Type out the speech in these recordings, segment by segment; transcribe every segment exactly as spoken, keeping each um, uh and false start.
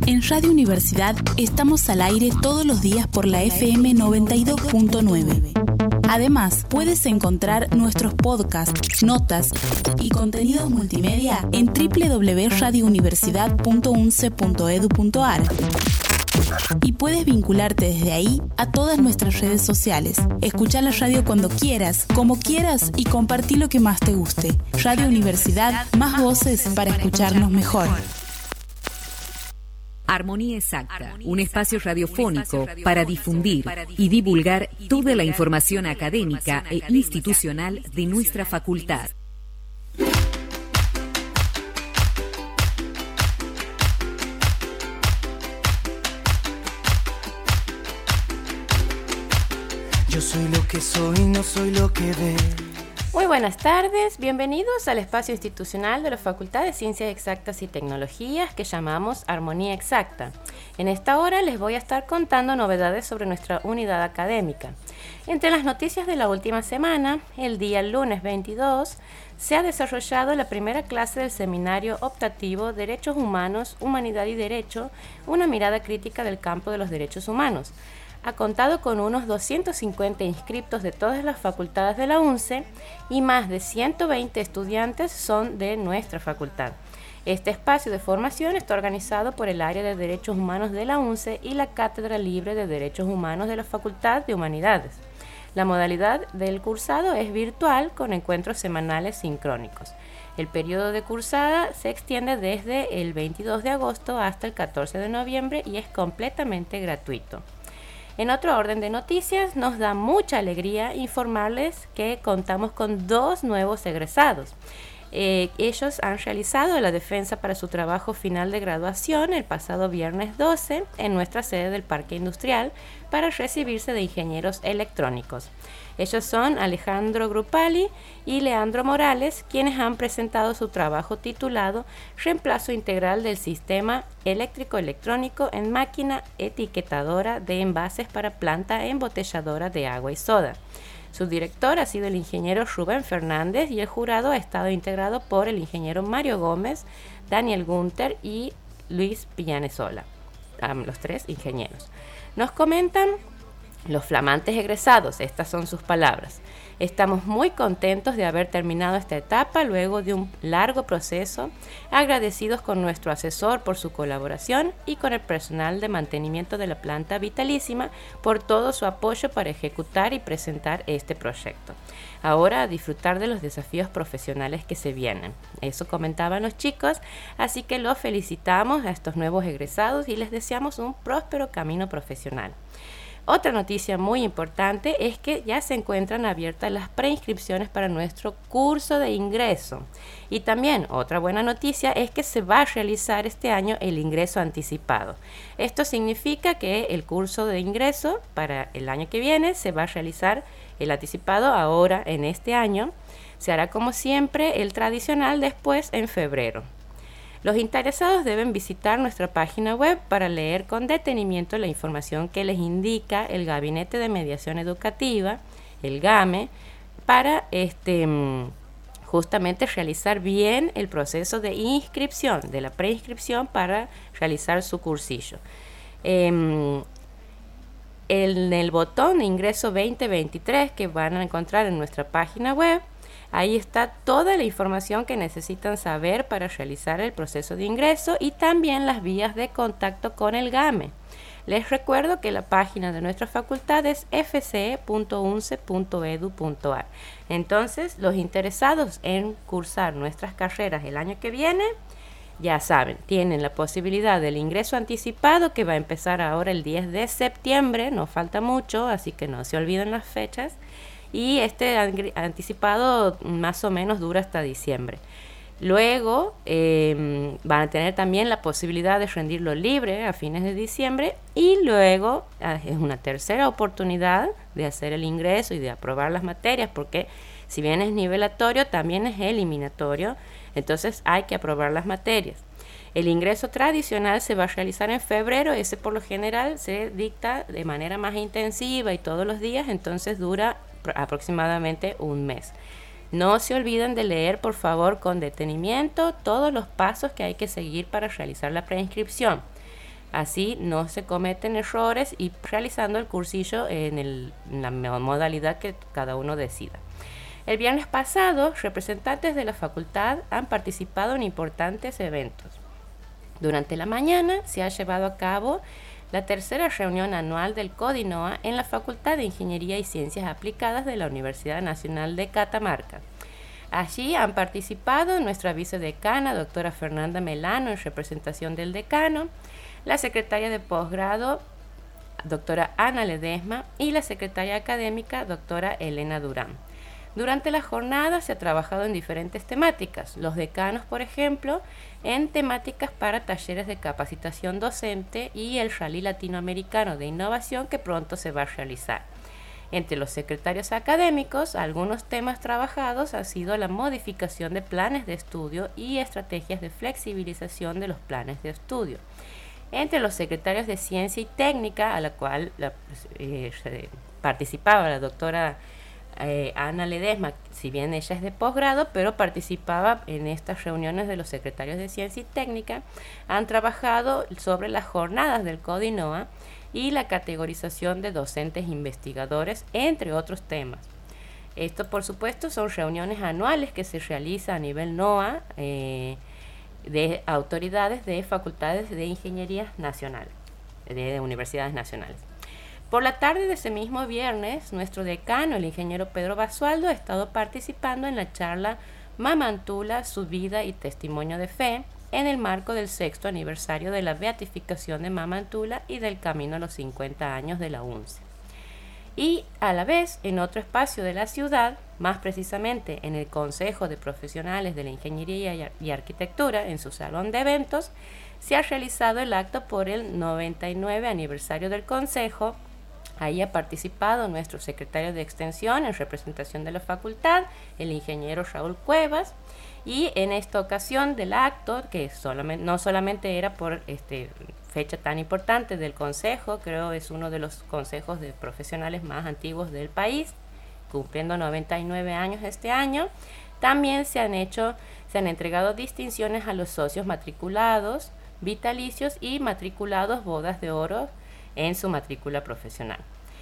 En Radio Universidad estamos al aire todos los días por la F M noventa y dos punto nueve. Además, puedes encontrar nuestros podcasts, notas y contenidos multimedia en doble u doble u doble u punto radio universidad punto u n c e punto e d u punto a r. Y puedes vincularte desde ahí a todas nuestras redes sociales. Escuchá la radio cuando quieras, como quieras y compartí lo que más te guste. Radio Universidad, más voces para escucharnos mejor. Armonía Exacta, un espacio radiofónico para difundir y divulgar toda la información académica e institucional de nuestra facultad. Yo soy lo que soy, no soy lo que veo. Muy buenas tardes, bienvenidos al espacio institucional de la Facultad de Ciencias Exactas y Tecnologías que llamamos Armonía Exacta. En esta hora les voy a estar contando novedades sobre nuestra unidad académica. Entre las noticias de la última semana, el día lunes veintidós, se ha desarrollado la primera clase del seminario optativo Derechos Humanos, Humanidad y Derecho, una mirada crítica del campo de los derechos humanos. Ha contado con unos doscientos cincuenta inscriptos de todas las facultades de la U N C E y más de ciento veinte estudiantes son de nuestra facultad. Este espacio de formación está organizado por el Área de Derechos Humanos de la U N C E y la Cátedra Libre de Derechos Humanos de la Facultad de Humanidades. La modalidad del cursado es virtual con encuentros semanales sincrónicos. El periodo de cursada se extiende desde el veintidós de agosto hasta el catorce de noviembre y es completamente gratuito. En otro orden de noticias, nos da mucha alegría informarles que contamos con dos nuevos egresados. Eh, ellos han realizado la defensa para su trabajo final de graduación el pasado viernes doce en nuestra sede del Parque Industrial para recibirse de ingenieros electrónicos. Ellos son Alejandro Grupali y Leandro Morales, quienes han presentado su trabajo titulado Reemplazo integral del sistema eléctrico-electrónico en máquina etiquetadora de envases para planta embotelladora de agua y soda. Su director ha sido el ingeniero Rubén Fernández y el jurado ha estado integrado por el ingeniero Mario Gómez, Daniel Gunter y Luis Villanesola, los tres ingenieros. Nos comentan los flamantes egresados, estas son sus palabras. Estamos muy contentos de haber terminado esta etapa luego de un largo proceso, agradecidos con nuestro asesor por su colaboración y con el personal de mantenimiento de la planta Vitalísima por todo su apoyo para ejecutar y presentar este proyecto. Ahora a disfrutar de los desafíos profesionales que se vienen. Eso comentaban los chicos, así que los felicitamos a estos nuevos egresados y les deseamos un próspero camino profesional. Otra noticia muy importante es que ya se encuentran abiertas las preinscripciones para nuestro curso de ingreso. Y también otra buena noticia es que se va a realizar este año el ingreso anticipado. Esto significa que el curso de ingreso para el año que viene se va a realizar el anticipado ahora en este año. Se hará como siempre el tradicional después en febrero. Los interesados deben visitar nuestra página web para leer con detenimiento la información que les indica el Gabinete de Mediación Educativa, el GAME, para este, justamente realizar bien el proceso de inscripción, de la preinscripción para realizar su cursillo. Eh, en el botón de ingreso veinte veintitrés que van a encontrar en nuestra página web, ahí está toda la información que necesitan saber para realizar el proceso de ingreso y también las vías de contacto con el GAME. Les recuerdo que la página de nuestra facultad es f c e punto u n c e punto e d u punto a r. Entonces, los interesados en cursar nuestras carreras el año que viene, ya saben, tienen la posibilidad del ingreso anticipado que va a empezar ahora el diez de septiembre, no falta mucho, así que no se olviden las fechas. Y este anticipado más o menos dura hasta diciembre. Luego eh, van a tener también la posibilidad de rendirlo libre a fines de diciembre y luego eh, es una tercera oportunidad de hacer el ingreso y de aprobar las materias, porque si bien es nivelatorio, también es eliminatorio, entonces hay que aprobar las materias. El ingreso tradicional se va a realizar en febrero, ese por lo general se dicta de manera más intensiva y todos los días, entonces dura aproximadamente un mes. No se olviden de leer, por favor, con detenimiento todos los pasos que hay que seguir para realizar la preinscripción. Así no se cometen errores y realizando el cursillo en, el, en la modalidad que cada uno decida. El viernes pasado, representantes de la facultad han participado en importantes eventos. Durante la mañana se ha llevado a cabo la tercera reunión anual del CODINOA en la Facultad de Ingeniería y Ciencias Aplicadas de la Universidad Nacional de Catamarca. Allí han participado nuestra vicedecana, doctora Fernanda Melano, en representación del decano, la secretaria de posgrado, doctora Ana Ledesma, y la secretaria académica, doctora Elena Durán. Durante la jornada se ha trabajado en diferentes temáticas. Los decanos, por ejemplo, en temáticas para talleres de capacitación docente y el Rally Latinoamericano de Innovación que pronto se va a realizar. Entre los secretarios académicos, algunos temas trabajados han sido la modificación de planes de estudio y estrategias de flexibilización de los planes de estudio. Entre los secretarios de Ciencia y Técnica, a la cual la, eh, participaba la doctora Eh, Ana Ledesma, si bien ella es de posgrado, pero participaba en estas reuniones de los secretarios de Ciencia y Técnica, han trabajado sobre las jornadas del CODINOA y la categorización de docentes investigadores, entre otros temas. Esto, por supuesto, son reuniones anuales que se realizan a nivel NOA eh, de autoridades de facultades de ingeniería nacional, de universidades nacionales. Por la tarde de ese mismo viernes, nuestro decano, el ingeniero Pedro Basualdo, ha estado participando en la charla Mamantula, su vida y testimonio de fe, en el marco del sexto aniversario de la beatificación de Mamantula y del camino a los cincuenta años de la U N C E. Y a la vez, en otro espacio de la ciudad, más precisamente en el Consejo de Profesionales de la Ingeniería y Arquitectura, en su salón de eventos, se ha realizado el acto por el noventa y nueve aniversario del Consejo. Ahí ha participado nuestro secretario de Extensión en representación de la facultad, el ingeniero Raúl Cuevas, y en esta ocasión del acto, que solamente, no solamente era por este fecha tan importante del Consejo, creo es uno de los consejos de profesionales más antiguos del país, cumpliendo noventa y nueve años este año, también se han hecho, se han entregado distinciones a los socios matriculados, vitalicios y matriculados bodas de oro en su matrícula profesional.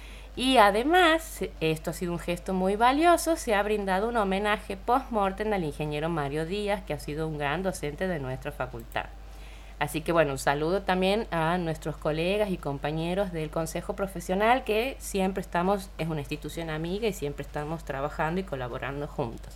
Y además, esto ha sido un gesto muy valioso, se ha brindado un homenaje post-mortem al ingeniero Mario Díaz, que ha sido un gran docente de nuestra facultad. Así que bueno, un saludo también a nuestros colegas y compañeros del Consejo Profesional, que siempre estamos, es una institución amiga y siempre estamos trabajando y colaborando juntos.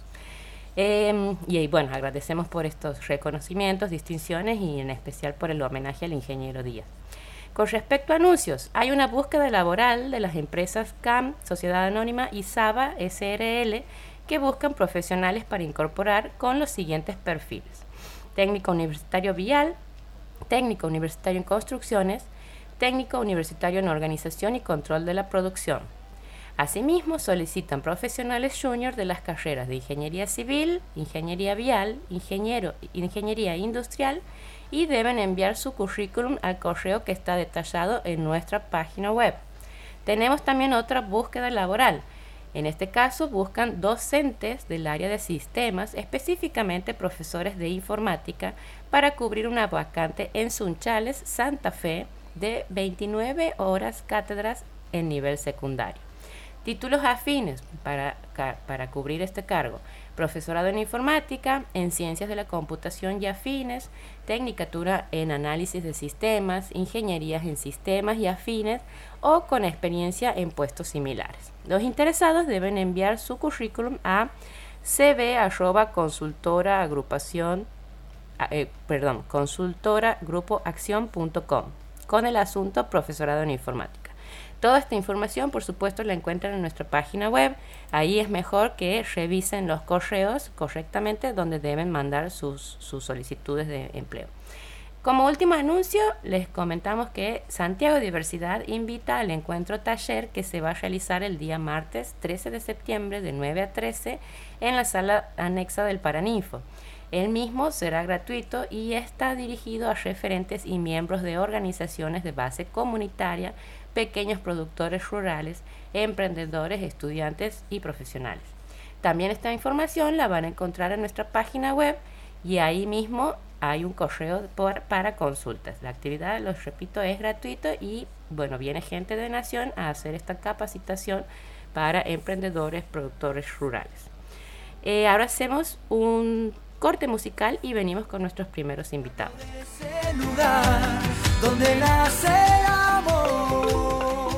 Eh, y bueno, agradecemos por estos reconocimientos, distinciones y en especial por el homenaje al ingeniero Díaz. Con respecto a anuncios, hay una búsqueda laboral de las empresas C A M, Sociedad Anónima y Saba S R L que buscan profesionales para incorporar con los siguientes perfiles: técnico universitario vial, técnico universitario en construcciones, técnico universitario en organización y control de la producción. Asimismo, solicitan profesionales junior de las carreras de ingeniería civil, ingeniería vial, ingeniero, ingeniería industrial, y deben enviar su currículum al correo que está detallado en nuestra página web. Tenemos también otra búsqueda laboral. En este caso buscan docentes del área de sistemas, específicamente profesores de informática, para cubrir una vacante en Sunchales, Santa Fe, de veintinueve horas cátedras en nivel secundario. Títulos afines para, para cubrir este cargo: profesorado en informática, en ciencias de la computación y afines, tecnicatura en análisis de sistemas, ingenierías en sistemas y afines, o con experiencia en puestos similares. Los interesados deben enviar su currículum a cb arroba consultora agrupación eh, perdón, consultora grupo acción punto com con el asunto profesorado en informática. Toda esta información, por supuesto, la encuentran en nuestra página web. Ahí es mejor que revisen los correos correctamente donde deben mandar sus, sus solicitudes de empleo. Como último anuncio, les comentamos que Santiago Diversidad invita al encuentro taller que se va a realizar el día martes trece de septiembre de nueve a trece en la sala anexa del Paraninfo. El mismo será gratuito y está dirigido a referentes y miembros de organizaciones de base comunitaria, pequeños productores rurales, emprendedores, estudiantes y profesionales. También esta información la van a encontrar en nuestra página web y ahí mismo hay un correo por, para consultas. La actividad, los repito, es gratuito y bueno, viene gente de Nación a hacer esta capacitación para emprendedores, productores rurales. Eh, ahora hacemos un corte musical y venimos con nuestros primeros invitados. Ese lugar donde nace el amor.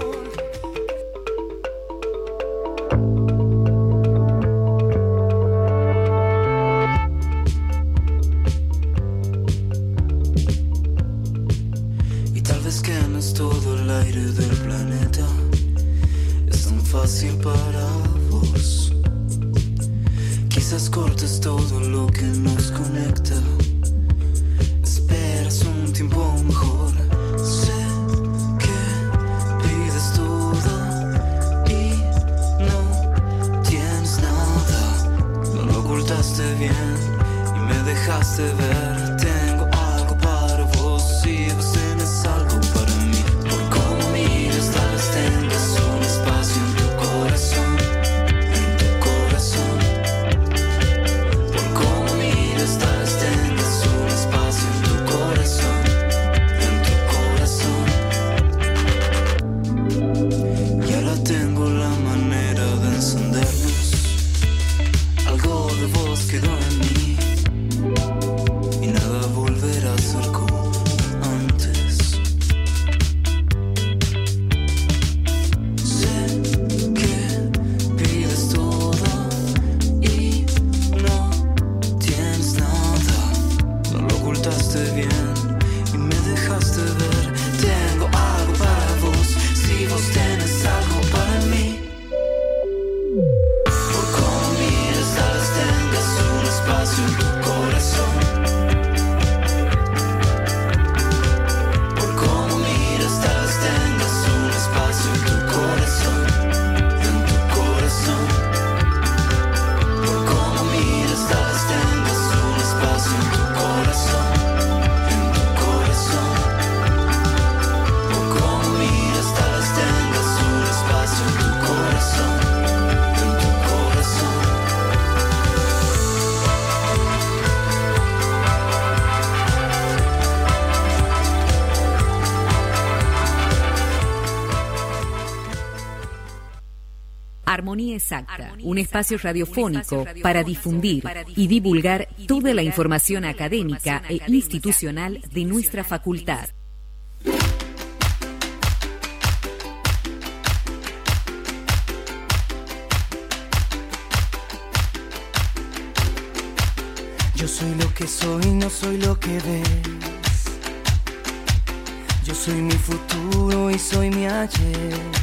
Y tal vez quemes todo el aire del planeta. Es tan fácil para vos. Quizás cortes todo lo que nos conecta. Esperas un tiempo mejor. Sé que pides todo y no tienes nada. No lo ocultaste bien y me dejaste ver. Tengo algo para vos y vos tenés algo para mí. Por cómo miras, tal vez tengas un espacio en tu corazón. Armonía Exacta, un espacio radiofónico para difundir y divulgar toda la información académica e institucional de nuestra facultad. Yo soy lo que soy, no soy lo que ves. Yo soy mi futuro y soy mi ayer.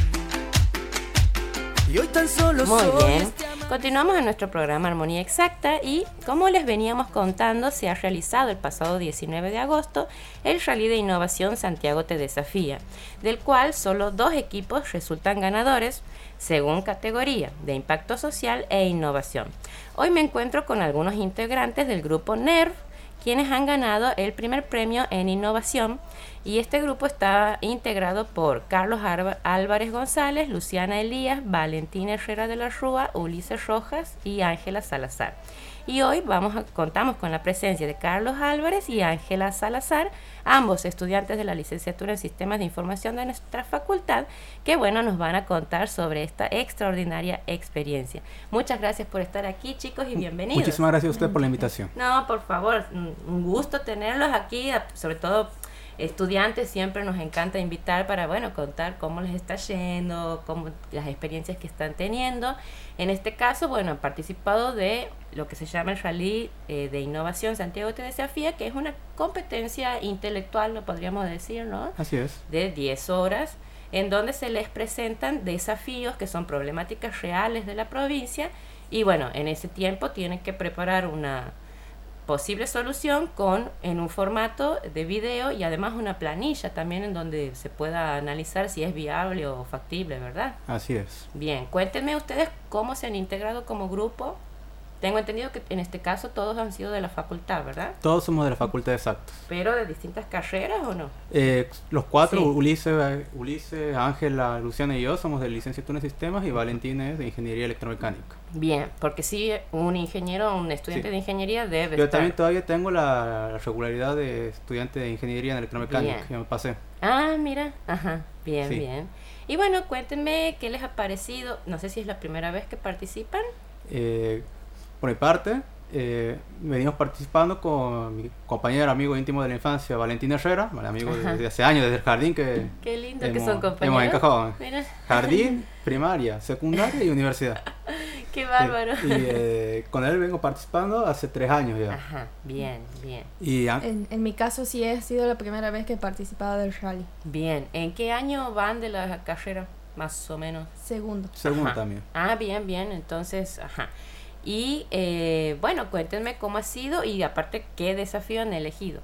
Y hoy tan solo Muy soy bien, este amante. continuamos en nuestro programa Armonía Exacta y como les veníamos contando, se ha realizado el pasado diecinueve de agosto el Rally de Innovación Santiago Te Desafía, del cual solo dos equipos resultan ganadores según categoría de impacto social e innovación. Hoy me encuentro con algunos integrantes del grupo NERV, quienes han ganado el primer premio en innovación, y este grupo está integrado por Carlos Álvarez González, Luciana Elías, Valentina Herrera de la Rúa, Ulises Rojas y Ángela Salazar. Y hoy vamos a, contamos con la presencia de Carlos Álvarez y Ángela Salazar, ambos estudiantes de la licenciatura en Sistemas de Información de nuestra facultad, que bueno, nos van a contar sobre esta extraordinaria experiencia. Muchas gracias por estar aquí, chicos, y bienvenidos. Muchísimas gracias a usted por la invitación. No, por favor, un gusto tenerlos aquí, sobre todo estudiantes, siempre nos encanta invitar para, bueno, contar cómo les está yendo, cómo, las experiencias que están teniendo. En este caso, bueno, han participado de lo que se llama el Rally eh, de Innovación Santiago Te Desafía, que es una competencia intelectual, lo podríamos decir, ¿no? Así es. De diez horas, en donde se les presentan desafíos que son problemáticas reales de la provincia, y bueno, en ese tiempo tienen que preparar una posible solución con en un formato de video y además una planilla también en donde se pueda analizar si es viable o factible, ¿verdad? Así es. Bien, cuéntenme ustedes cómo se han integrado como grupo. Tengo entendido que en este caso todos han sido de la facultad, ¿verdad? Todos somos de la Facultad de Exactos. ¿Pero de distintas carreras o no? Eh, los cuatro, Sí. Ulises, Ulises, Ángela, Luciana y yo somos de licenciatura en sistemas y Valentín es de ingeniería electromecánica. Bien, porque sí, un ingeniero, un estudiante Sí. de ingeniería debe Yo estar. también todavía tengo la, la regularidad de estudiante de ingeniería en electromecánica, Bien. ya me pasé. Ah, mira, ajá, bien, Sí. bien. Y bueno, cuéntenme qué les ha parecido, no sé si es la primera vez que participan. Eh, por mi parte, eh, venimos participando con mi compañero, amigo íntimo de la infancia, Valentín Herrera, el amigo Ajá. desde hace años, desde el jardín que Qué lindo que hemos, son compañeros. hemos encajado. Mira, Jardín, primaria, secundaria y universidad. qué bárbaro. Sí, y eh, con él vengo participando hace tres años ya. Ajá, bien, bien. Y an- En, en mi caso sí ha sido la primera vez que he participado del rally. Bien, ¿en qué año van de la carrera, más o menos? Segundo. segundo Ajá. también. Ah, bien, bien, entonces, ajá. Y eh, bueno, cuéntenme cómo ha sido y aparte qué desafío han elegido.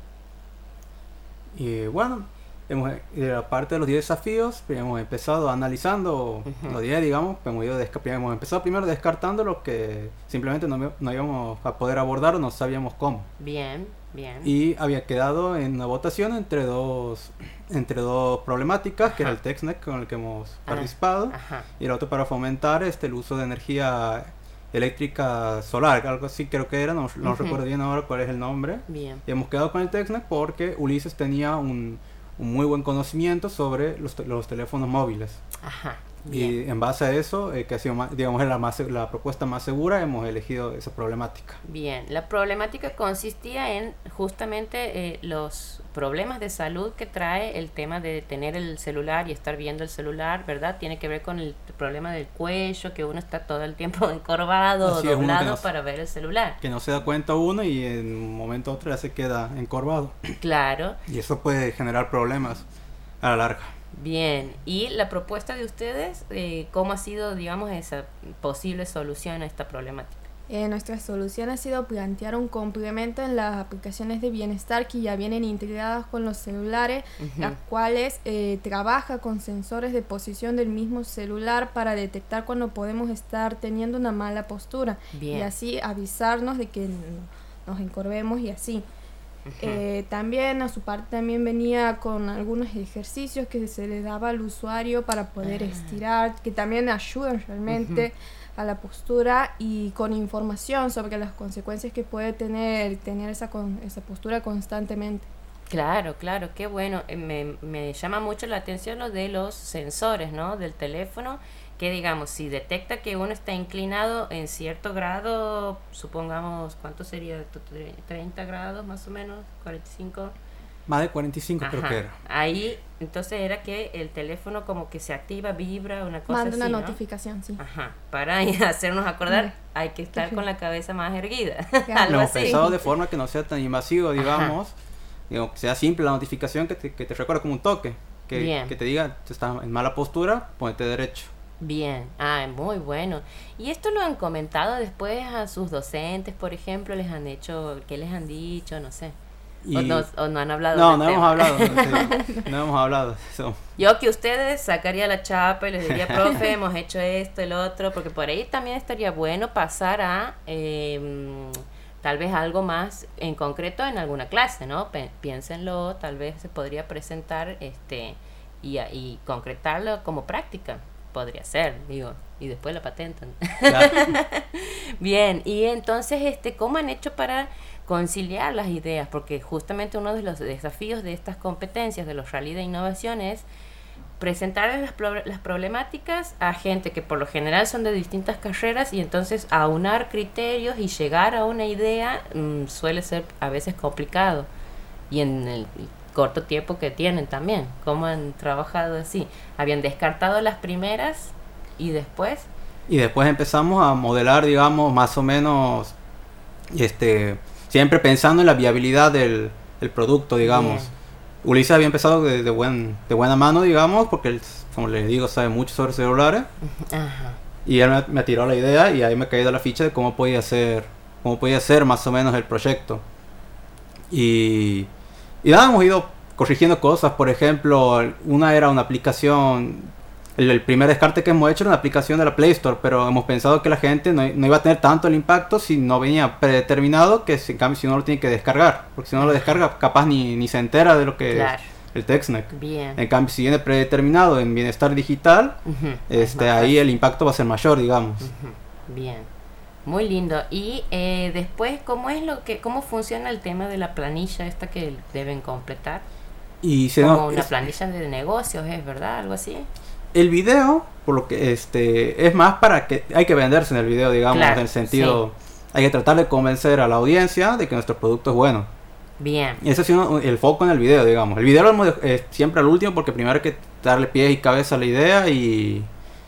Y bueno, hemos, eh, aparte de los diez desafíos, pues, hemos empezado analizando Ujú. los diez, digamos, pues, hemos, ido desca- hemos empezado primero descartando los que simplemente no, no íbamos a poder abordar o no sabíamos cómo. Bien, bien. Y había quedado en una votación entre dos, entre dos problemáticas, que era Ajá. el TextNet con el que hemos Ah, participado, Ajá, y el otro para fomentar este, el uso de energía eléctrica solar, algo así creo que era, no, no Ujú. recuerdo bien ahora cuál es el nombre. bien. Y hemos quedado con el TextNet porque Ulises tenía un, un muy buen conocimiento sobre los, te- los teléfonos móviles. Ajá, bien. Y en base a eso, eh, que ha sido más, digamos, es la, más, se- la propuesta más segura, hemos elegido esa problemática. Bien, la problemática consistía en justamente eh, los problemas de salud que trae el tema de tener el celular y estar viendo el celular, ¿verdad? Tiene que ver con el problema del cuello, que uno está todo el tiempo encorvado o Así es, uno que doblado no- para ver el celular. Que no se da cuenta uno y en un momento u otro ya se queda encorvado. Claro, Y eso puede generar problemas a la larga. bien. Y la propuesta de ustedes, eh, ¿cómo ha sido, digamos, esa posible solución a esta problemática? Eh, nuestra solución ha sido plantear un complemento en las aplicaciones de bienestar que ya vienen integradas con los celulares, Ujú. las cuales eh, trabaja con sensores de posición del mismo celular para detectar cuando podemos estar teniendo una mala postura Bien. y así avisarnos de que n- nos encorvemos y así. Ujú. Eh, también a su parte también venía con algunos ejercicios que se le daba al usuario para poder Ah. estirar, que también ayudan realmente a la postura y con información sobre las consecuencias que puede tener tener esa, con, esa postura constantemente. Claro, claro, qué bueno. Eh, Me, me llama mucho la atención lo de los sensores, ¿no? Del teléfono, que digamos, si detecta que uno está inclinado en cierto grado, supongamos, ¿cuánto sería? treinta grados más o menos, cuarenta y cinco. Más de cuarenta y cinco creo Ajá. que era. Ahí, entonces era que el teléfono como que se activa, vibra, una cosa Manda una así, ¿no? notificación, sí. Ajá, para hacernos acordar, Mm. hay que estar Qué con feo. la cabeza más erguida, Claro. algo Lo hemos así. pensado de forma que no sea tan invasivo, Ajá. digamos. Digo, que sea simple la notificación que te, que te recuerda como un toque. Que, Bien. que te diga, tú estás en mala postura, ponete derecho. Bien, ah, muy bueno. ¿Y esto lo han comentado después a sus docentes, por ejemplo? ¿Les han hecho, qué les han dicho? No sé. Y- O, no, o no han hablado No, del no tema. hemos hablado. No, sí, no hemos hablado de eso. Yo que ustedes sacaría la chapa y les diría, profe, hemos hecho esto, el otro, porque por ahí también estaría bueno pasar a eh, tal vez algo más en concreto en alguna clase, ¿no? Pe- piénsenlo, tal vez se podría presentar este y, a- y concretarlo como práctica. Podría ser, digo, y después la patentan. Claro. Bien, y entonces, este, ¿cómo han hecho para conciliar las ideas? Porque justamente uno de los desafíos de estas competencias de los rally de innovación es presentar las, pro- las problemáticas a gente que por lo general son de distintas carreras y entonces aunar criterios y llegar a una idea mm, suele ser a veces complicado y en el corto tiempo que tienen también. ¿Cómo han trabajado así? ¿Habían descartado las primeras y después? Y después empezamos a modelar, digamos, más o menos, este, siempre pensando en la viabilidad del, del producto, digamos. Bien. Ulises había empezado de, de, buen, de buena mano, digamos, porque él, como les digo, sabe mucho sobre celulares. Ajá. Y él me, me tiró la idea y ahí me caí de la ficha de cómo podía ser, cómo podía ser más o menos el proyecto. Y, y nada, hemos ido corrigiendo cosas. Por ejemplo, una era una aplicación el, el primer descarte que hemos hecho era una aplicación de la Play Store, pero hemos pensado que la gente no, no iba a tener tanto el impacto si no venía predeterminado, que si, en cambio si no lo tiene que descargar, porque si no lo descarga capaz ni, ni se entera de lo que Claro. es el TextNet. Bien. En cambio, si viene predeterminado en bienestar digital, Ujú, este, es más ahí fácil. el impacto va a ser mayor, digamos. Ujú, Bien, muy lindo. Y eh, después, ¿cómo es lo que, cómo funciona el tema de la planilla esta que deben completar? Y si Como no, una es- planilla de negocios, ¿es verdad? Algo así. el video, por lo que este es más para que hay que venderse en el video, digamos, Claro, en el sentido, hay que tratar de convencer a la audiencia de que nuestro producto es bueno. Bien. Y ese ha sido el foco en el video, digamos. El video lo hemos dej- eh, siempre al último porque primero hay que darle pies y cabeza a la idea y,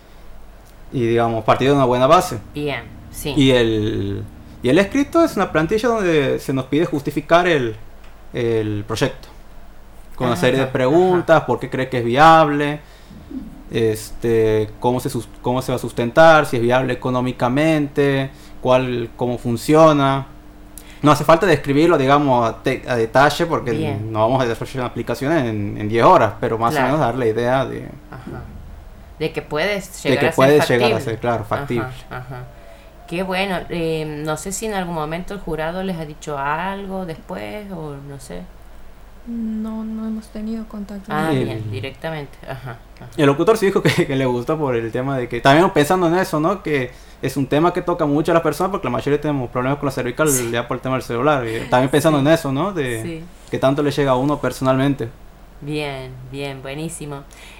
y digamos, partir de una buena base. Bien, sí. Y el, y el escrito es una plantilla donde se nos pide justificar el, el proyecto. Con una Ajá, serie de preguntas, por qué cree que es viable, este, cómo se, sus- cómo se va a sustentar, si es viable económicamente, cuál, cómo funciona. No hace falta describirlo, digamos, a, te- a detalle, porque Bien. no vamos a desarrollar una aplicación en, en diez horas, pero más Claro. o menos dar la idea de, Ajá. De que puedes de llegar que a ser puede factible. llegar a ser, claro, factible. Ajá, ajá. Qué bueno. Eh, no sé si en algún momento el jurado les ha dicho algo después o no sé. No, no hemos tenido contacto. Ah, El- bien, directamente. Ajá. ajá. Y el locutor sí dijo que, que le gustó por el tema de que, también pensando en eso, ¿no? Que es un tema que toca mucho a las personas porque la mayoría tenemos problemas con la cervical ya por el tema del celular. Y también pensando Sí. en eso, ¿no? De Sí. que tanto le llega a uno personalmente. Bien, bien, buenísimo.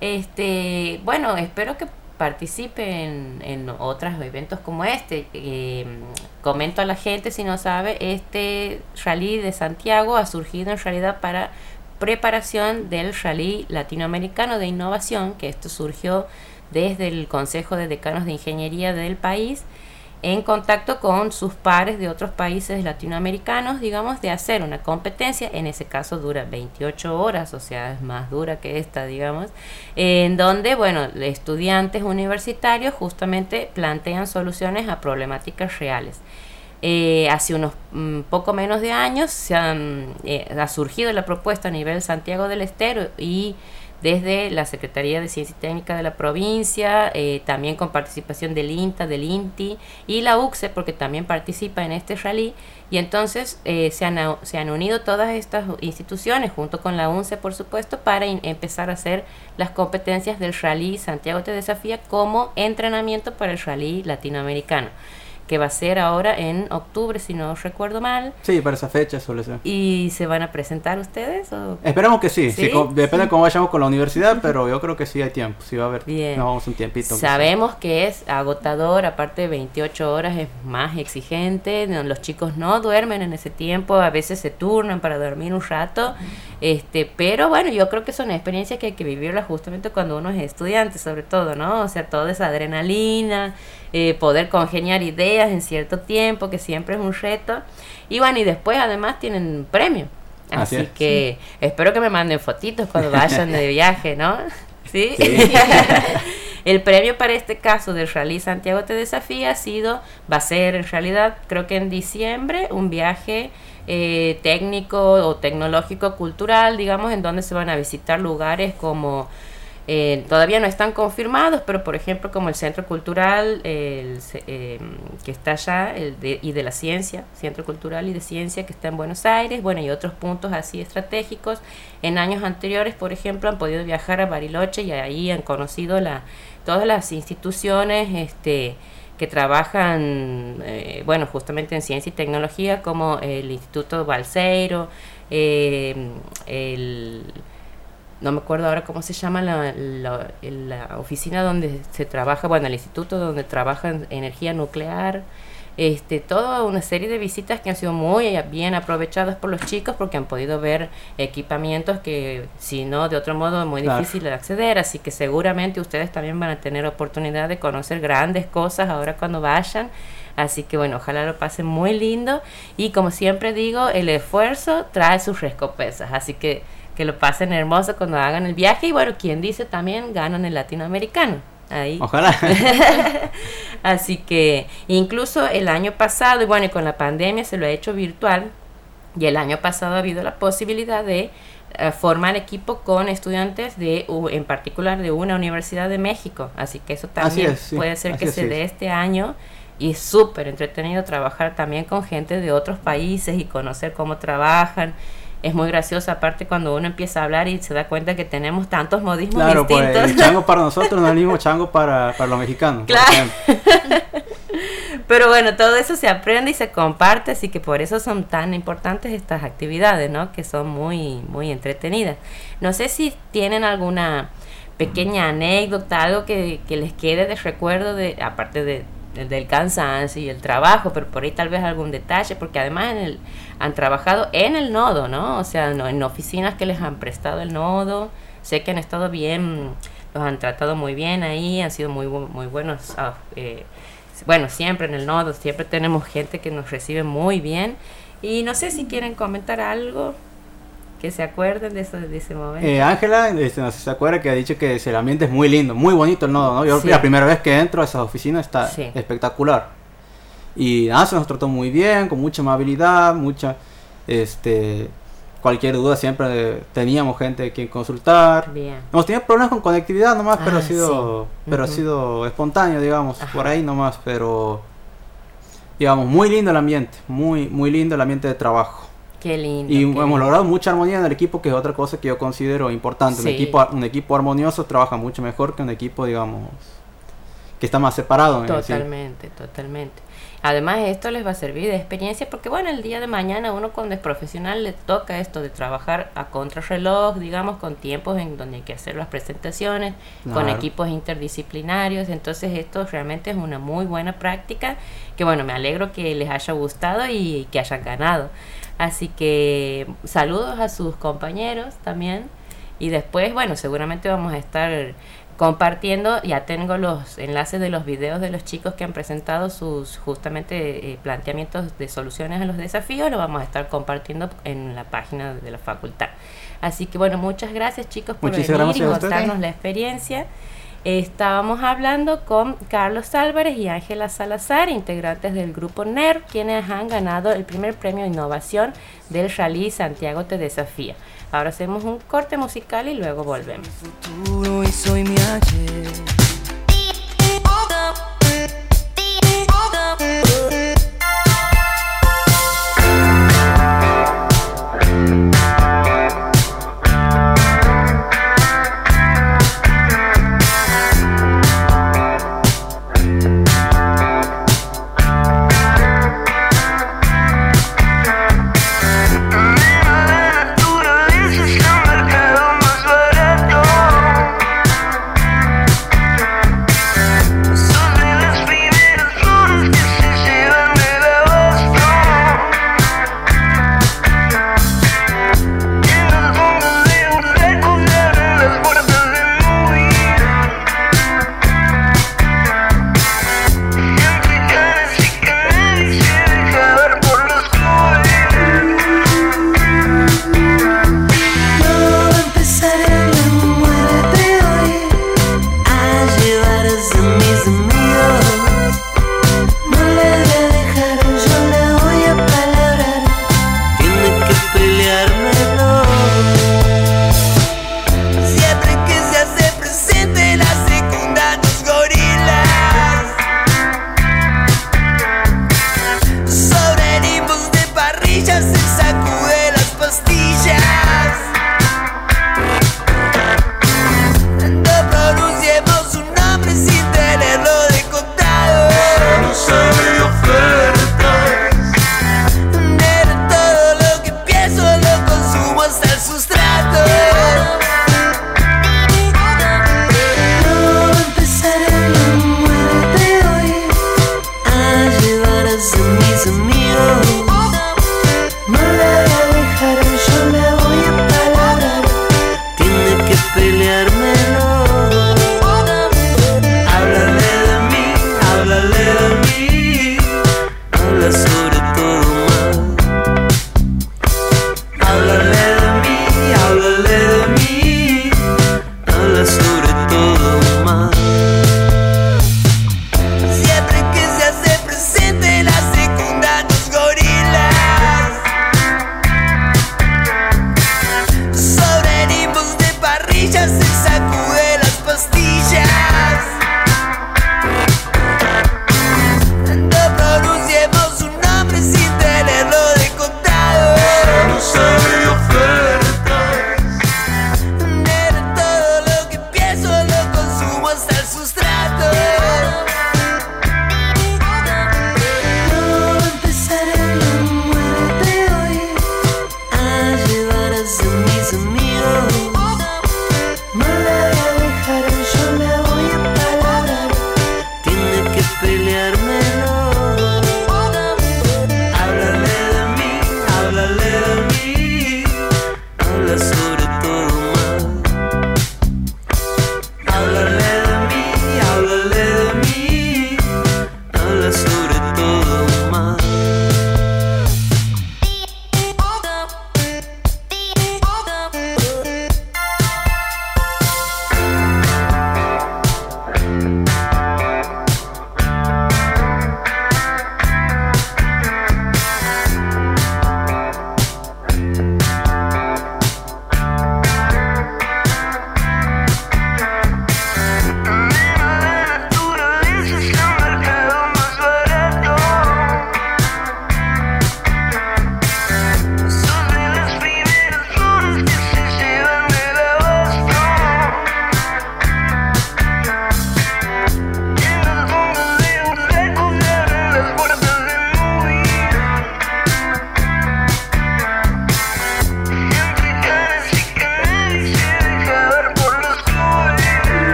Este, bueno, espero que participen en otros eventos como este. Eh, comento a la gente, si no sabe, este rally de Santiago ha surgido en realidad para preparación del rally latinoamericano de innovación, que esto surgió desde el Consejo de Decanos de Ingeniería del país, en contacto con sus pares de otros países latinoamericanos, digamos, de hacer una competencia. En ese caso dura veintiocho horas, o sea, es más dura que esta, digamos, en donde, bueno, estudiantes universitarios justamente plantean soluciones a problemáticas reales. Eh, hace unos mm, poco menos de años se han, eh, ha surgido la propuesta a nivel Santiago del Estero y desde la Secretaría de Ciencia y Técnica de la provincia, eh, también con participación del INTA, del INTI y la U C S E, porque también participa en este rally, y entonces eh, se, han, se han unido todas estas instituciones junto con la U N C E, por supuesto, para in, empezar a hacer las competencias del rally Santiago Te Desafía como entrenamiento para el rally latinoamericano, que va a ser ahora en octubre, si no recuerdo mal. Sí, para esa fecha suele ser. ¿Y se van a presentar ustedes? ¿O? Esperemos que sí, ¿Sí? sí, co- depende de cómo vayamos con la universidad, pero yo creo que sí hay tiempo, sí va a haber, Bien. nos vamos un tiempito. aunque sea. Sabemos que es agotador, aparte de veintiocho horas es más exigente, no, los chicos no duermen en ese tiempo, a veces se turnan para dormir un rato, este, pero bueno, yo creo que son experiencias que hay que vivirlas justamente cuando uno es estudiante, sobre todo, ¿no? O sea, toda esa adrenalina, eh, poder congeniar ideas en cierto tiempo, que siempre es un reto, y bueno, y después además tienen premio. Así Así es. que espero que me manden fotitos cuando vayan de viaje, ¿no? ¿Sí? Sí. El premio para este caso del Rally Santiago Te Desafía ha sido, va a ser en realidad, creo que en diciembre, un viaje eh, técnico o tecnológico cultural, digamos, en donde se van a visitar lugares como, eh, todavía no están confirmados, pero por ejemplo como el Centro Cultural el, eh, que está allá, el de, y de la Ciencia, Centro Cultural y de Ciencia que está en Buenos Aires, bueno, y otros puntos así estratégicos. En años anteriores, por ejemplo, han podido viajar a Bariloche y ahí han conocido la, todas las instituciones este, que trabajan, eh, bueno, justamente en ciencia y tecnología, como el Instituto Balseiro, eh, el... no me acuerdo ahora cómo se llama la, la, la oficina donde se trabaja, bueno, el instituto donde trabaja en energía nuclear, este, toda una serie de visitas que han sido muy bien aprovechadas por los chicos porque han podido ver equipamientos que si no de otro modo es muy Claro. difícil de acceder, así que seguramente ustedes también van a tener oportunidad de conocer grandes cosas ahora cuando vayan. Así que bueno, ojalá lo pasen muy lindo y como siempre digo, el esfuerzo trae sus recompensas, así que que lo pasen hermoso cuando hagan el viaje y bueno, quien dice también ganan el latinoamericano. Ahí. Ojalá. Así que incluso el año pasado, y bueno, y con la pandemia se lo ha hecho virtual, Y el año pasado ha habido la posibilidad de uh, formar equipo con estudiantes de, uh, en particular de una universidad de México. Así que eso también es, sí. puede ser Así que es, se sí. dé este año. Y es súper entretenido trabajar también con gente de otros países y conocer cómo trabajan. Es muy gracioso, aparte cuando uno empieza a hablar y se da cuenta que tenemos tantos modismos Claro, distintos. pues el chango para nosotros no es el mismo chango para, para los mexicanos. por Claro. ejemplo. Pero bueno, todo eso se aprende y se comparte, así que por eso son tan importantes estas actividades, ¿no? Que son muy, muy entretenidas. No sé si tienen alguna pequeña anécdota, algo que, que les quede de recuerdo, de aparte de del cansancio y el trabajo, pero por ahí tal vez algún detalle, porque además en el, han trabajado en el nodo, ¿no? O sea, no, en oficinas que les han prestado el nodo. Sé que han estado bien, los han tratado muy bien ahí, han sido muy, muy buenos. Uh, eh, bueno, siempre en el nodo, siempre tenemos gente que nos recibe muy bien. Y no sé si quieren comentar algo que se acuerden de, eso, de ese momento. Eh, Ángela, este, no sé si se acuerda que ha dicho que el ambiente es muy lindo, muy bonito el nodo, ¿no? Yo Sí. la primera vez que entro a esas oficinas está Sí. espectacular. Y nada, se nos trató muy bien, con mucha amabilidad, mucha, este, cualquier duda siempre teníamos gente a quien consultar. Bien. Hemos tenido problemas con conectividad nomás, pero Ah, ha sido, sí. pero Ujú. ha sido espontáneo, digamos, Ajá. por ahí nomás, pero digamos, muy lindo el ambiente, muy, muy lindo el ambiente de trabajo. Qué lindo. Y qué hemos lindo. logrado mucha armonía en el equipo, que es otra cosa que yo considero importante. Sí. Un equipo, un equipo armonioso trabaja mucho mejor que un equipo, digamos, que está más separado. ¿eh? Sí. Totalmente, totalmente. Además, esto les va a servir de experiencia porque, bueno, el día de mañana uno cuando es profesional le toca esto de trabajar a contrarreloj, digamos, con tiempos en donde hay que hacer las presentaciones, con Claro. equipos interdisciplinarios. Entonces, esto realmente es una muy buena práctica que, bueno, me alegro que les haya gustado y que hayan ganado. Así que saludos a sus compañeros también. Y después, bueno, seguramente vamos a estar compartiendo, ya tengo los enlaces de los videos de los chicos que han presentado sus justamente eh, planteamientos de soluciones a los desafíos, lo vamos a estar compartiendo en la página de la facultad. Así que bueno, muchas gracias chicos por Muchísimas venir y gracias a ustedes. contarnos la experiencia. Estábamos hablando con Carlos Álvarez y Ángela Salazar, integrantes del grupo N E R, quienes han ganado el primer premio de innovación del Rally Santiago Te Desafía. Ahora hacemos un corte musical y luego volvemos. Futuro y soy mi ayer. Amigos, no le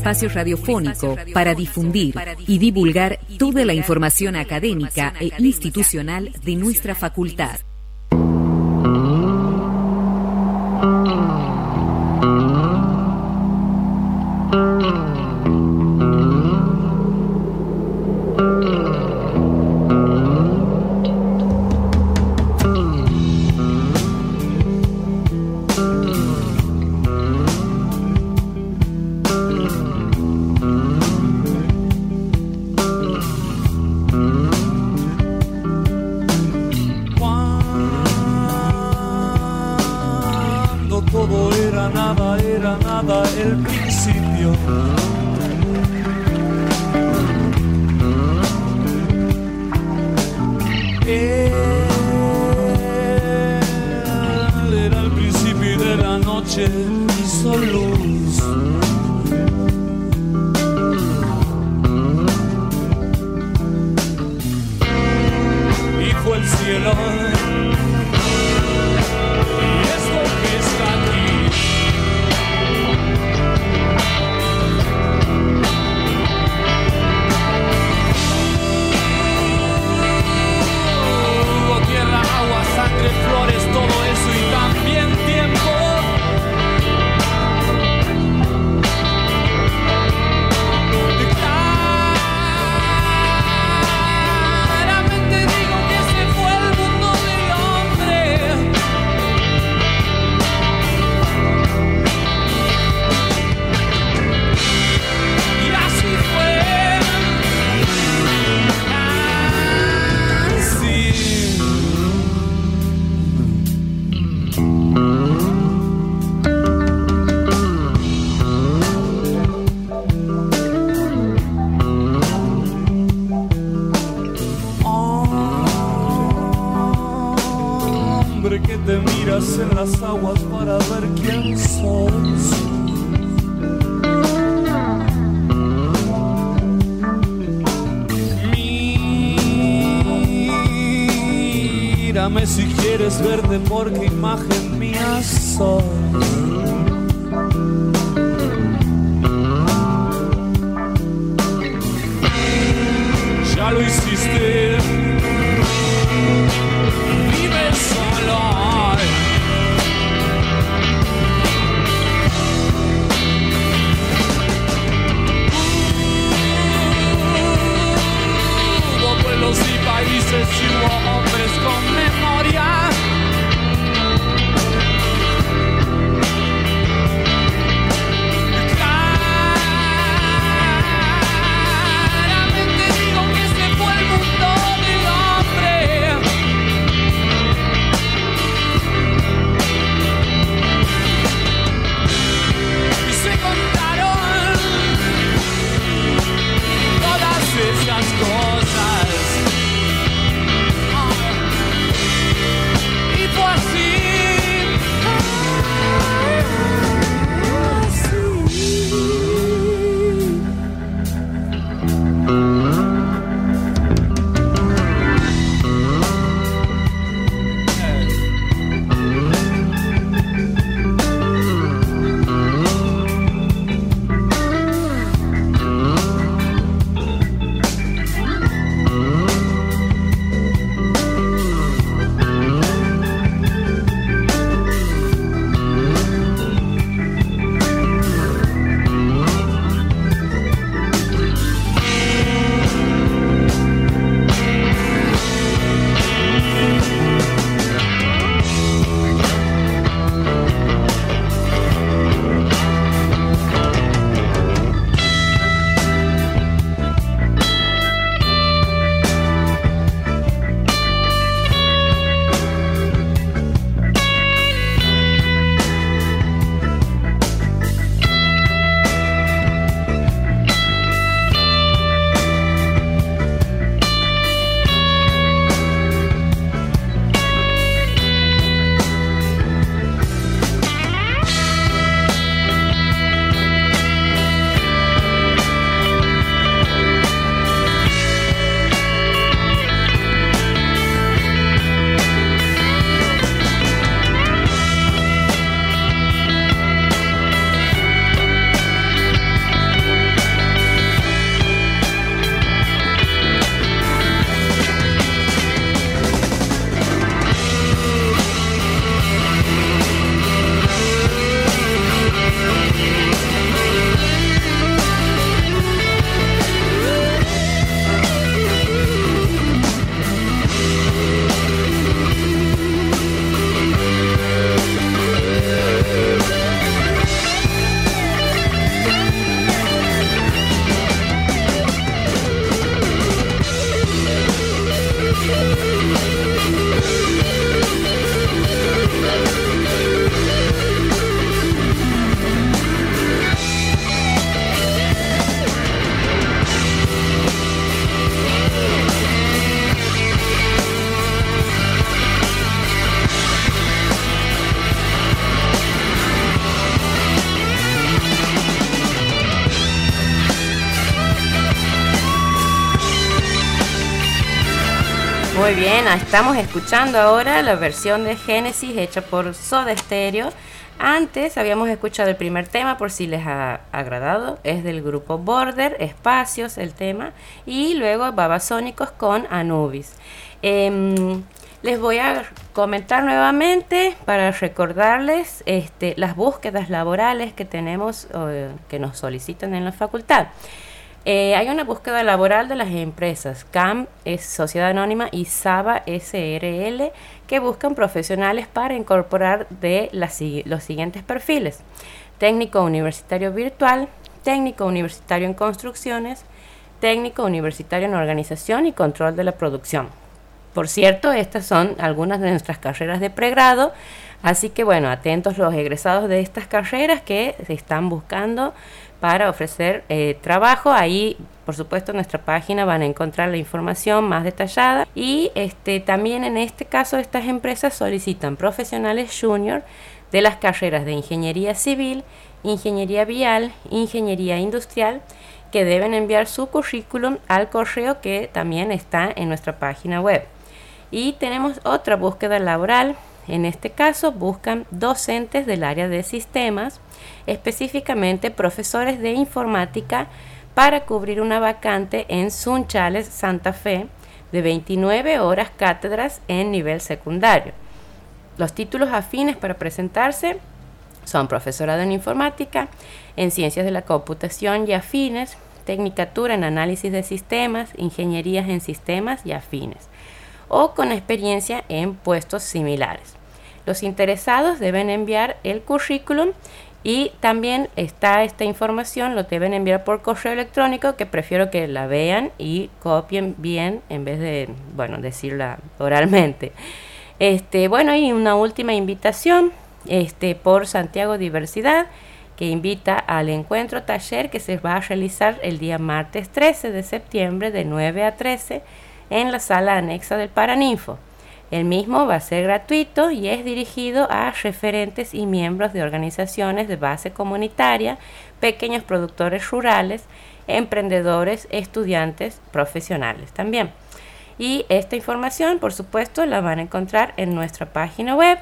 espacio radiofónico para difundir y divulgar toda la información académica e institucional de nuestra facultad. Si quieres verte porque imagen mía sos. Ya lo hiciste. Vive solo. Hubo pueblos y países y hubo hombres con memoria. Muy bien, estamos escuchando ahora la versión de Génesis hecha por Soda Stereo. Antes habíamos escuchado el primer tema, por si les ha agradado, es del grupo Border, Espacios el tema, y luego Babasónicos con Anubis. Eh, les voy a comentar nuevamente para recordarles este, las búsquedas laborales que tenemos, eh, que nos solicitan en la facultad. Eh, hay una búsqueda laboral de las empresas C A M, es Sociedad Anónima, y Saba S R L, que buscan profesionales para incorporar de las, los siguientes perfiles: técnico universitario virtual, técnico universitario en construcciones, técnico universitario en organización y control de la producción. Por cierto, estas son algunas de nuestras carreras de pregrado, así que bueno, atentos los egresados de estas carreras que se están buscando para ofrecer eh, trabajo. Ahí, por supuesto, en nuestra página van a encontrar la información más detallada. Y este, también en este caso, estas empresas solicitan profesionales junior de las carreras de ingeniería civil, ingeniería vial, ingeniería industrial, que deben enviar su currículum al correo que también está en nuestra página web. Y tenemos otra búsqueda laboral. En este caso buscan docentes del área de sistemas, específicamente profesores de informática, para cubrir una vacante en Sunchales, Santa Fe, de veintinueve horas cátedras en nivel secundario. Los títulos afines para presentarse son profesorado en informática, en ciencias de la computación y afines, tecnicatura en análisis de sistemas, ingenierías en sistemas y afines, o con experiencia en puestos similares. Los interesados deben enviar el currículum, y también está esta información, lo deben enviar por correo electrónico, que prefiero que la vean y copien bien en vez de, bueno, decirla oralmente. Este, bueno, y una última invitación este, por Santiago Diversidad, que invita al encuentro taller que se va a realizar el día martes trece de septiembre de nueve a trece en la sala anexa del Paraninfo. El mismo va a ser gratuito y es dirigido a referentes y miembros de organizaciones de base comunitaria, pequeños productores rurales, emprendedores, estudiantes, profesionales también. Y esta información, por supuesto, la van a encontrar en nuestra página web.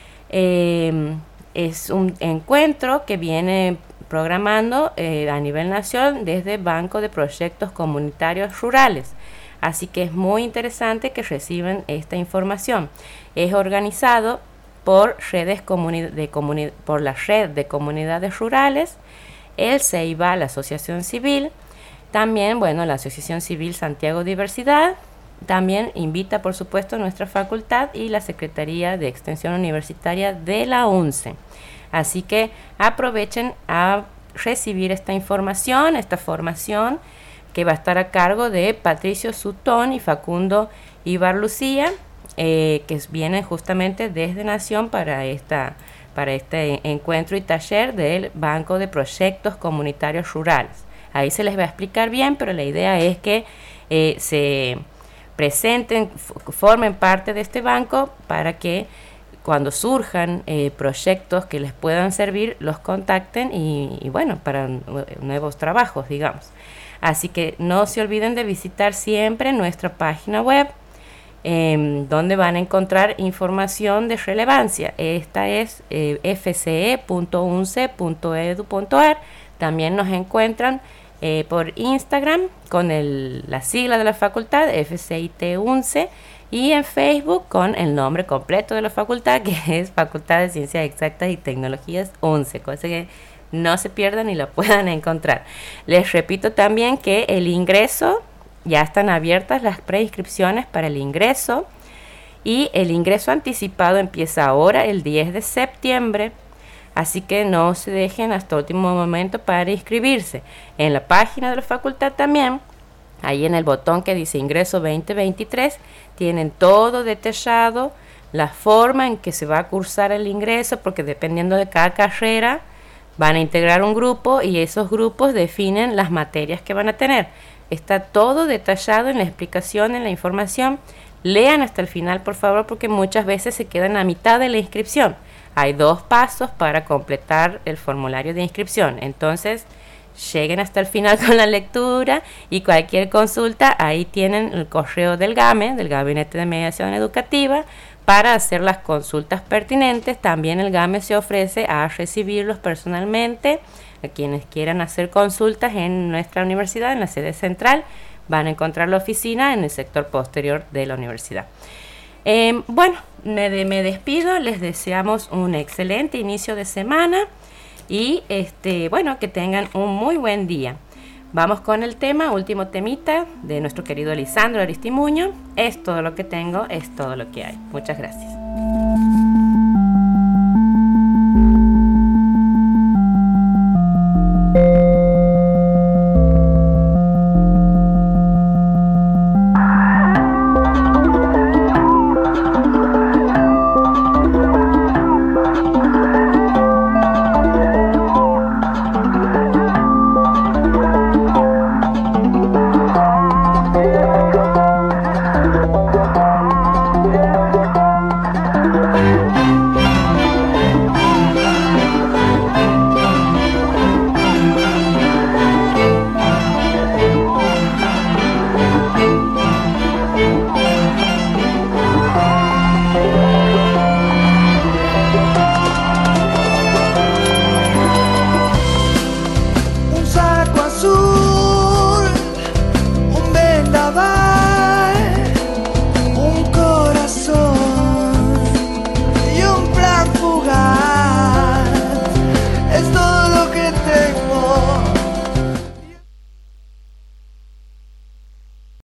Eh, es un encuentro que viene programando eh, a nivel nacional desde Banco de Proyectos Comunitarios Rurales. Así que es muy interesante que reciban esta información. Es organizado por, redes comuni- de comuni- por la Red de Comunidades Rurales, el CEIBA, la Asociación Civil, también, bueno, la Asociación Civil Santiago Diversidad. También invita, por supuesto, nuestra facultad y la Secretaría de Extensión Universitaria de la UNCE. Así que aprovechen a recibir esta información, esta formación, que va a estar a cargo de Patricio Sutón y Facundo Ibar Lucía, eh, que vienen justamente desde Nación para, esta, para este encuentro y taller del Banco de Proyectos Comunitarios Rurales. Ahí se les va a explicar bien, pero la idea es que eh, se presenten, formen parte de este banco para que cuando surjan eh, proyectos que les puedan servir, los contacten y, y bueno, para nuevos trabajos, digamos. Así que no se olviden de visitar siempre nuestra página web, eh, donde van a encontrar información de relevancia. Esta es eh, f c e punto u n c e punto e d u punto a r. También nos encuentran eh, por Instagram con el, la sigla de la facultad, F C I T U N C E, y en Facebook con el nombre completo de la facultad, que es Facultad de Ciencias Exactas y Tecnologías U N C E, cosa que no se pierdan y la puedan encontrar. Les repito también que el ingreso, ya están abiertas las preinscripciones para el ingreso, y el ingreso anticipado empieza ahora el diez de septiembre, así que no se dejen hasta último momento para inscribirse. En la página de la facultad también, ahí en el botón que dice ingreso veinte veintitrés, tienen todo detallado, la forma en que se va a cursar el ingreso, porque dependiendo de cada carrera van a integrar un grupo y esos grupos definen las materias que van a tener. Está todo detallado en la explicación, en la información. Lean hasta el final, por favor, porque muchas veces se quedan a mitad de la inscripción. Hay dos pasos para completar el formulario de inscripción. Entonces, lleguen hasta el final con la lectura y cualquier consulta, ahí tienen el correo del GAME, del Gabinete de Mediación Educativa, para hacer las consultas pertinentes. También el GAME se ofrece a recibirlos personalmente. A quienes quieran hacer consultas en nuestra universidad, en la sede central, van a encontrar la oficina en el sector posterior de la universidad. Eh, bueno, me, de, me despido, les deseamos un excelente inicio de semana y este, bueno, que tengan un muy buen día. Vamos con el tema, último temita de nuestro querido Lisandro Aristimuño. Es todo lo que tengo, es todo lo que hay. Muchas gracias.